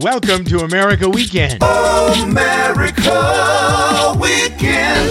Welcome to America Weekend. America Weekend.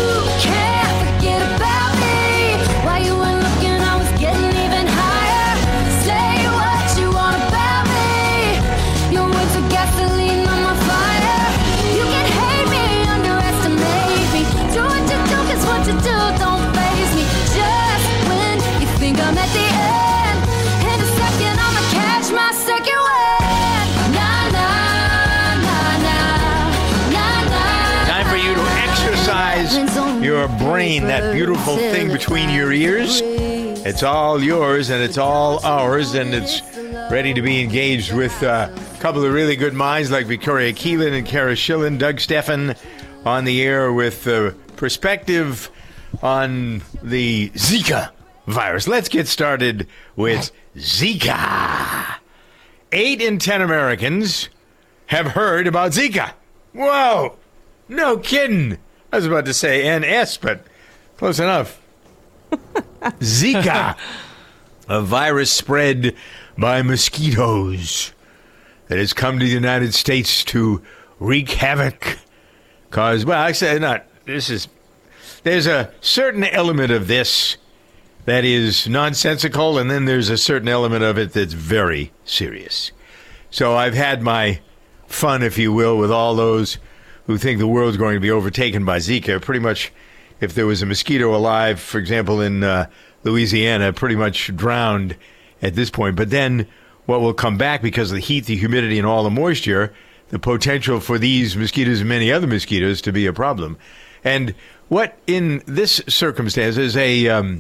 Your brain, that beautiful thing between your ears. It's all yours and it's all ours, and it's ready to be engaged with a couple of really good minds like Victoria Keelan and Kara Schillen, Doug Steffen on the air with perspective on the Zika virus. Let's get started with Zika. 8 in 10 Americans have heard about Zika. Whoa! No kidding. I was about to say NS, but close enough. Zika, a virus spread by mosquitoes that has come to the United States to wreak havoc. There's a certain element of this that is nonsensical, and then there's a certain element of it that's very serious. So I've had my fun, if you will, with all those who think the world's going to be overtaken by Zika. Pretty much, if there was a mosquito alive, for example, in Louisiana, pretty much drowned at this point. But then what will come back because of the heat, the humidity, and all the moisture, the potential for these mosquitoes and many other mosquitoes to be a problem. And what in this circumstance is a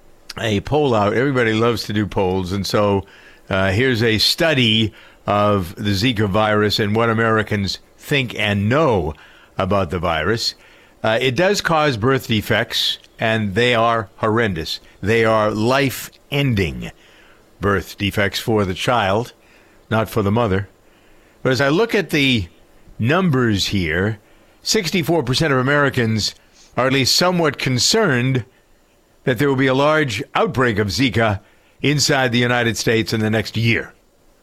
poll out. Everybody loves to do polls. And so here's a study of the Zika virus and what Americans think and know about the virus. It does cause birth defects, and they are horrendous. They are life-ending birth defects for the child, not for the mother. But as I look at the numbers here, 64% of Americans are at least somewhat concerned that there will be a large outbreak of Zika inside the United States in the next year.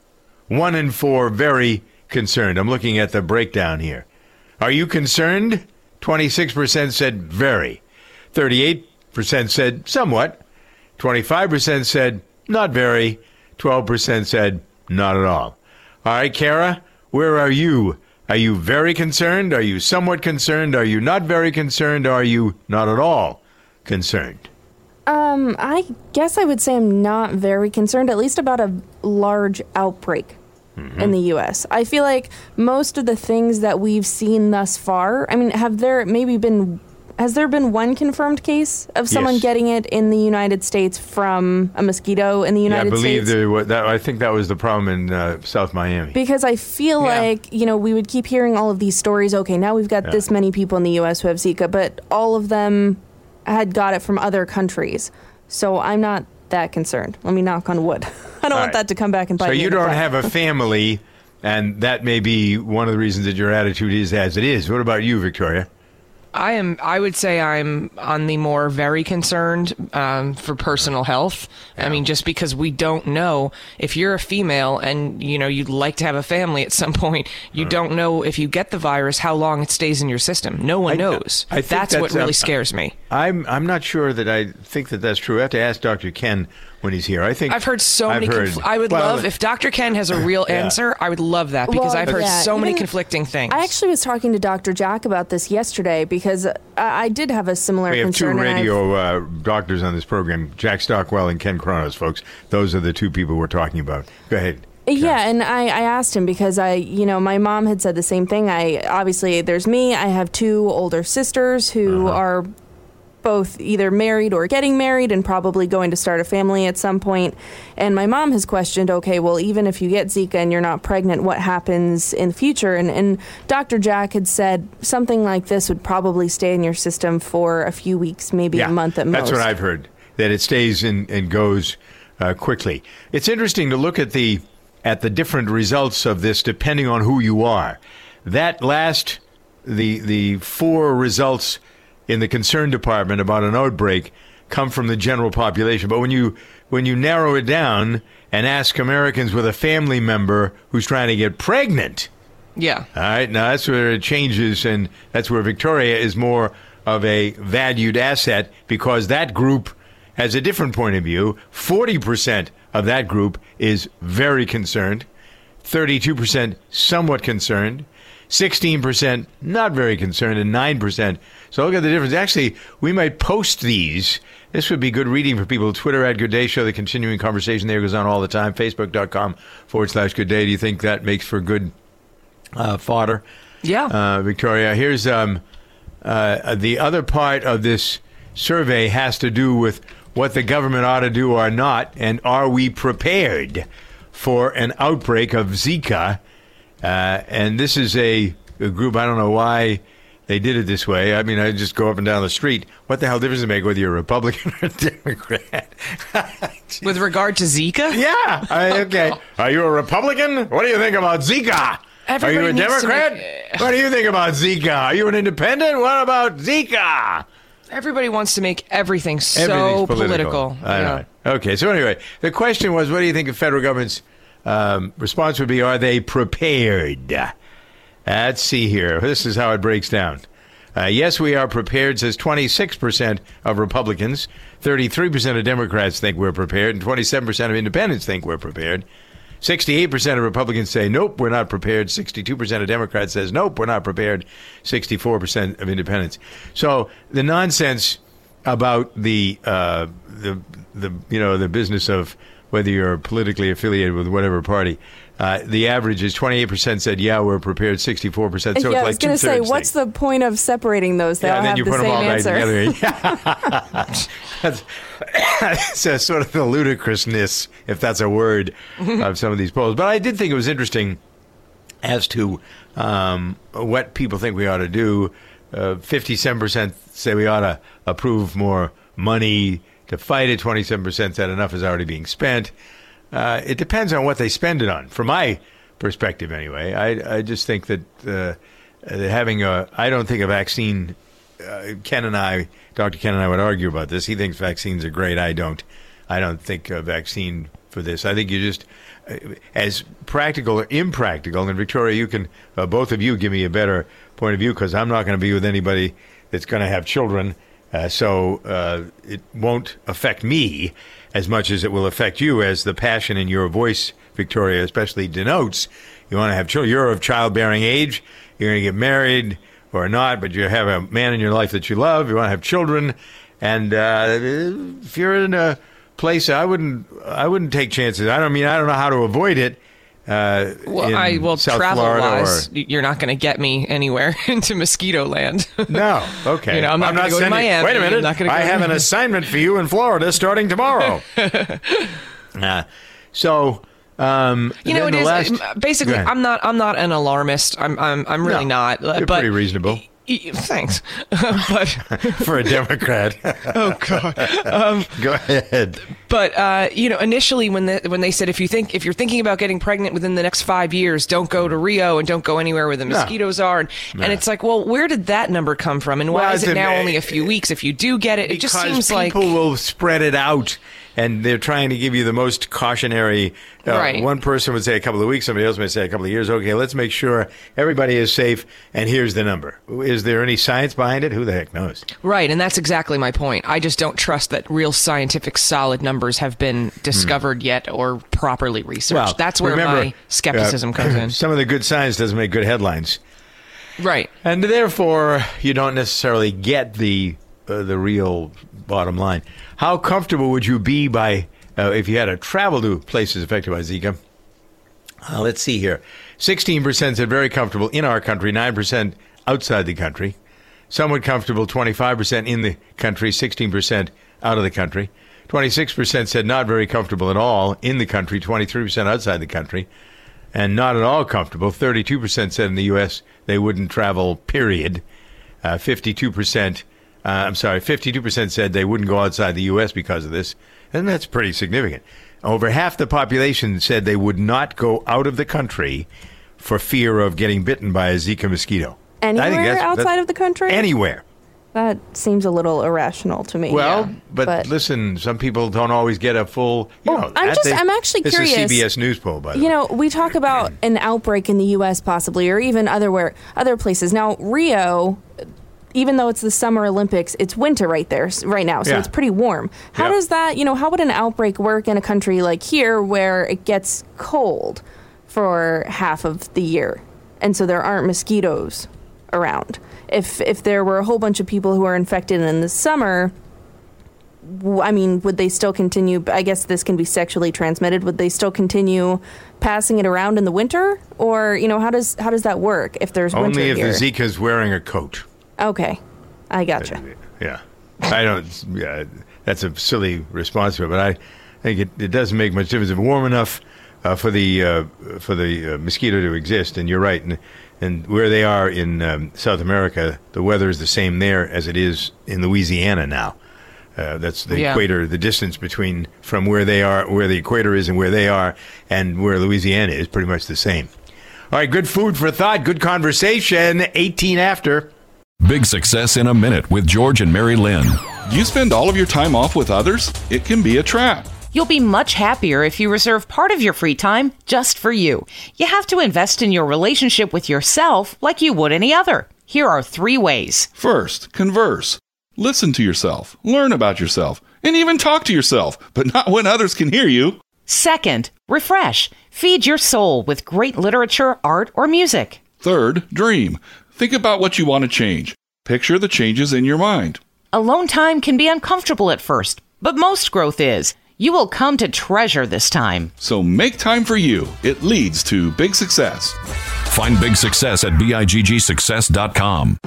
1 in 4 very concerned. I'm looking at the breakdown here. Are you concerned? 26% said very. 38% said somewhat. 25% said not very. 12% said not at all. All right, Kara, where are you? Are you very concerned? Are you somewhat concerned? Are you not very concerned? Are you not at all concerned? I guess I would say I'm not very concerned, at least about a large outbreak in the U.S. I feel like most of the things that we've seen thus far, I mean, has there been one confirmed case of someone getting it in the United States from a mosquito in the United States? I think that was the problem in South Miami. Because I feel like, we would keep hearing all of these stories. Okay, now we've got this many people in the U.S. who have Zika, but all of them had got it from other countries. So I'm not that concerned. Let me knock on wood. I don't want that to come back and bite me. So you don't have a family, and that may be one of the reasons that your attitude is as it is. What about you, Victoria? I would say I'm on the more very concerned for personal health. Yeah. I mean, just because we don't know if you're a female and, you'd like to have a family at some point, you don't know if you get the virus, how long it stays in your system. No one knows. That's what really scares me. I'm not sure that I think that that's true. I have to ask Dr. Ken when he's here. I've heard so many. I would love if Dr. Ken has a real answer. I would love that because I've heard so many conflicting things. I actually was talking to Dr. Jack about this yesterday because I did have a similar concern. We have two radio doctors on this program, Jack Stockwell and Ken Kronos, folks. Those are the two people we're talking about. Go ahead. Yeah, and I asked him because my mom had said the same thing. Obviously, there's me. I have 2 older sisters who are both either married or getting married and probably going to start a family at some point. And my mom has questioned, okay, well, even if you get Zika and you're not pregnant, what happens in the future? And Dr. Jack had said something like this would probably stay in your system for a few weeks, maybe a month at most. That's what I've heard, that it stays and goes quickly. It's interesting to look at the different results of this depending on who you are. That last, the 4 results in the concern department about an outbreak come from the general population. But when you narrow it down and ask Americans with a family member who's trying to get pregnant, Yeah. All right. Now, that's where it changes, and that's where Victoria is more of a valued asset because that group has a different point of view. 40% of that group is very concerned, 32% somewhat concerned, 16% not very concerned, and 9%. So look at the difference. Actually, we might post these. This would be good reading for people. Twitter at Good Day Show. The continuing conversation there goes on all the time. Facebook.com/Good Day. Do you think that makes for good fodder? Yeah. Victoria, here's the other part of this survey has to do with what the government ought to do or not, and are we prepared for an outbreak of Zika? And this is a group, I don't know why they did it this way. I mean, I just go up and down the street. What the hell difference does it make whether you're a Republican or a Democrat? With regard to Zika? Yeah. Okay. Are you a Republican? What do you think about Zika? Are you a Democrat? What do you think about Zika? Are you an independent? What about Zika? Everybody wants to make everything so political. I know. Okay. So anyway, the question was, what do you think the federal government's response would be? Are they prepared? Let's see here. This is how it breaks down. Yes, we are prepared, says 26% of Republicans. 33% of Democrats think we're prepared, and 27% of independents think we're prepared. 68% of Republicans say, nope, we're not prepared. 62% of Democrats says, nope, we're not prepared. 64% of independents. So the nonsense about the business of whether you're politically affiliated with whatever party, the average is 28% said, yeah, we're prepared, 64%. So yeah, it's like I was going to say, what's the point of separating those? They all have the same answer. That's sort of the ludicrousness, if that's a word, of some of these polls. But I did think it was interesting as to what people think we ought to do. 57% say we ought to approve more money to fight it. 27% said enough is already being spent. It depends on what they spend it on. From my perspective, anyway, I just think that having I don't think a vaccine. Dr. Ken and I would argue about this. He thinks vaccines are great. I don't think a vaccine for this. I think you just, as practical or impractical, and Victoria, you can, both of you give me a better point of view because I'm not going to be with anybody that's going to have children. So it won't affect me as much as it will affect you, as the passion in your voice, Victoria, especially denotes. You want to have children. You're of childbearing age. You're going to get married or not, but you have a man in your life that you love. You want to have children. And if you're in a place, I wouldn't take chances. I don't know how to avoid it. Travel-wise, you're not going to get me anywhere into mosquito land. No, okay. I'm not going to go to Miami. Wait a minute. I have an assignment for you in Florida starting tomorrow. It is basically. I'm not an alarmist. I'm really not. You're pretty reasonable. Thanks, but for a Democrat. Oh God. Go ahead. But initially when they said if you're thinking about getting pregnant within the next 5 years, don't go to Rio and don't go anywhere where the mosquitoes are, and it's like, well, where did that number come from, and why is it now only a few weeks if you do get it? It just seems like people will spread it out. And they're trying to give you the most cautionary. Right. One person would say a couple of weeks. Somebody else may say a couple of years. Okay, let's make sure everybody is safe. And here's the number. Is there any science behind it? Who the heck knows? Right. And that's exactly my point. I just don't trust that real scientific solid numbers have been discovered yet or properly researched. Well, that's where my skepticism comes in. Some of the good science doesn't make good headlines. Right. And therefore, you don't necessarily get the real bottom line. How comfortable would you be if you had to travel to places affected by Zika? Let's see here. 16% said very comfortable in our country, 9% outside the country. Somewhat comfortable, 25% in the country, 16% out of the country. 26% said not very comfortable at all in the country, 23% outside the country. And not at all comfortable, 32% said in the U.S. they wouldn't travel, period. 52% said they wouldn't go outside the U.S. because of this, and that's pretty significant. Over half the population said they would not go out of the country for fear of getting bitten by a Zika mosquito. Anywhere outside of the country? Anywhere. That seems a little irrational to me. Well, but listen, some people don't always get a full. I'm actually curious. This is CBS News poll, by the way. You know, we talk about an outbreak in the U.S. possibly, or even other places. Now, Rio, even though it's the Summer Olympics, it's winter right now, so it's pretty warm. How does that? How would an outbreak work in a country like here where it gets cold for half of the year, and so there aren't mosquitoes around? If there were a whole bunch of people who are infected in the summer, I mean, would they still continue? I guess this can be sexually transmitted. Would they still continue passing it around in the winter? Or, how does that work if there's winter here? Only if the Zika's wearing a coat. Okay. I gotcha. Yeah. I don't, that's a silly response to it, but I think it doesn't make much difference. If warm enough for the mosquito to exist, and you're right, and where they are in South America, the weather is the same there as it is in Louisiana now. That's the equator, the distance from where they are, where the equator is and where they are, and where Louisiana is pretty much the same. All right, good food for thought, good conversation, 18 after. Big Success in a Minute with George and Mary Lynn. You spend all of your time off with others? It can be a trap. You'll be much happier if you reserve part of your free time just for you. You have to invest in your relationship with yourself like you would any other. Here are 3 ways. First, converse. Listen to yourself, learn about yourself, and even talk to yourself, but not when others can hear you. Second, refresh. Feed your soul with great literature, art, or music. Third, dream. Think about what you want to change. Picture the changes in your mind. Alone time can be uncomfortable at first, but most growth is. You will come to treasure this time. So make time for you. It leads to big success. Find Big Success at BIGGsuccess.com.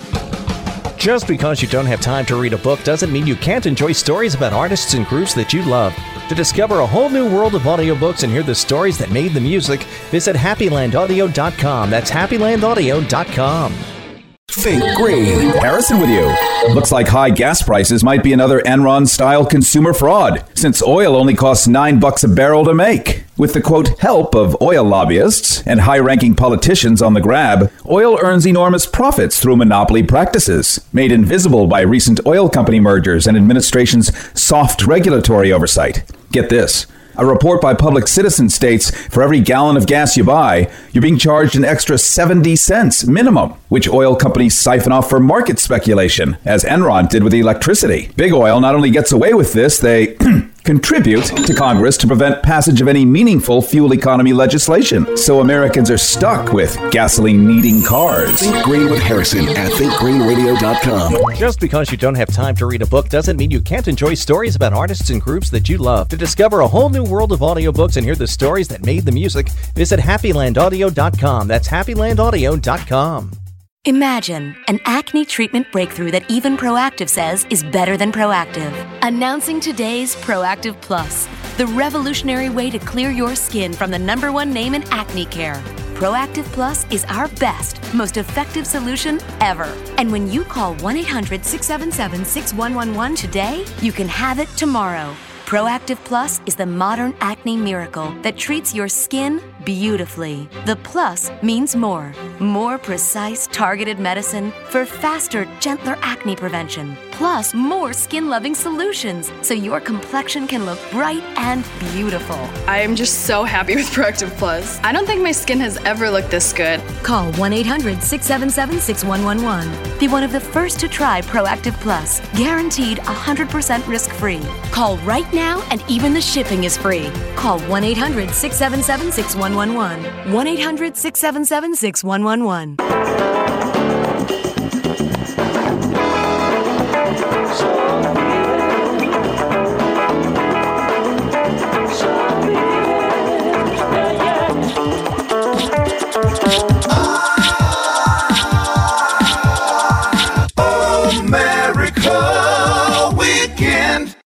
Just because you don't have time to read a book doesn't mean you can't enjoy stories about artists and groups that you love. To discover a whole new world of audiobooks and hear the stories that made the music, visit HappyLandAudio.com. That's HappyLandAudio.com. Think green. Harrison with you. Looks like high gas prices might be another Enron-style consumer fraud, since oil only costs $9 a barrel to make. With the, quote, help of oil lobbyists and high-ranking politicians on the grab, oil earns enormous profits through monopoly practices, made invisible by recent oil company mergers and administration's soft regulatory oversight. Get this. A report by Public Citizen states for every gallon of gas you buy, you're being charged an extra 70 cents minimum, which oil companies siphon off for market speculation, as Enron did with electricity. Big Oil not only gets away with this, they contribute to Congress to prevent passage of any meaningful fuel economy legislation. So Americans are stuck with gasoline-needing cars. Think Green with Harrison at thinkgreenradio.com. Just because you don't have time to read a book doesn't mean you can't enjoy stories about artists and groups that you love. To discover a whole new world of audiobooks and hear the stories that made the music, visit HappyLandAudio.com. That's HappyLandAudio.com. Imagine an acne treatment breakthrough that even Proactive says is better than Proactive. Announcing today's Proactive Plus, the revolutionary way to clear your skin from the #1 name in acne care. Proactive Plus is our best, most effective solution ever. And when you call 1-800-677-6111 today, you can have it tomorrow. Proactive Plus is the modern acne miracle that treats your skin beautifully. The plus means more. More precise, targeted medicine for faster, gentler acne prevention. Plus, more skin-loving solutions so your complexion can look bright and beautiful. I am just so happy with Proactive Plus. I don't think my skin has ever looked this good. Call 1-800-677-6111. Be one of the first to try Proactive Plus. Guaranteed 100% risk-free. Call right now and even the shipping is free. Call 1-800-677-6111. 1-800-677-6111.